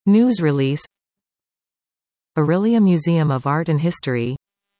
News release. Orillia Museum of Art and History.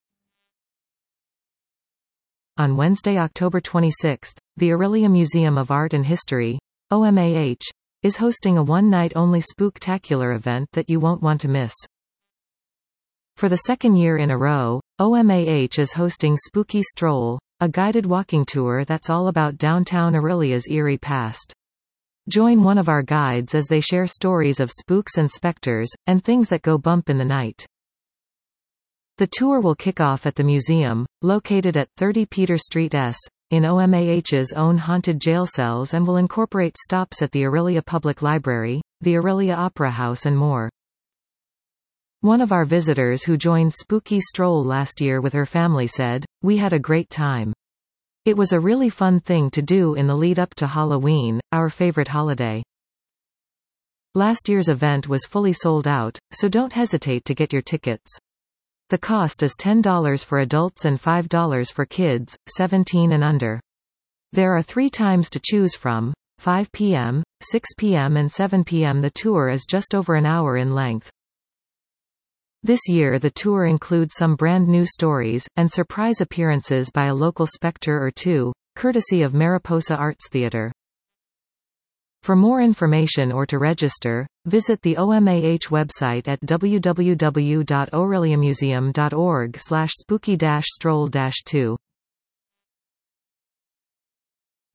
On Wednesday, October 26, the Orillia Museum of Art and History, OMAH, is hosting a one-night-only spooktacular event that you won't want to miss. For the second year in a row, OMAH is hosting Spooky Stroll, a guided walking tour that's all about downtown Orillia's eerie past. Join one of our guides as they share stories of spooks and specters, and things that go bump in the night. The tour will kick off at the museum, located at 30 Peter Street S, in OMAH's own haunted jail cells, and will incorporate stops at the Orillia Public Library, the Orillia Opera House and more. One of our visitors who joined Spooky Stroll last year with her family said, "We had a great time. It was a really fun thing to do in the lead up to Halloween, our favorite holiday." Last year's event was fully sold out, so don't hesitate to get your tickets. The cost is $10 for adults and $5 for kids, 17 and under. There are 3 times to choose from: 5 p.m., 6 p.m. and 7 p.m. The tour is just over an hour in length. This year the tour includes some brand new stories, and surprise appearances by a local specter or two, courtesy of Mariposa Arts Theater. For more information or to register, visit the OMAH website at www.orilliamuseum.org/spooky-stroll-2.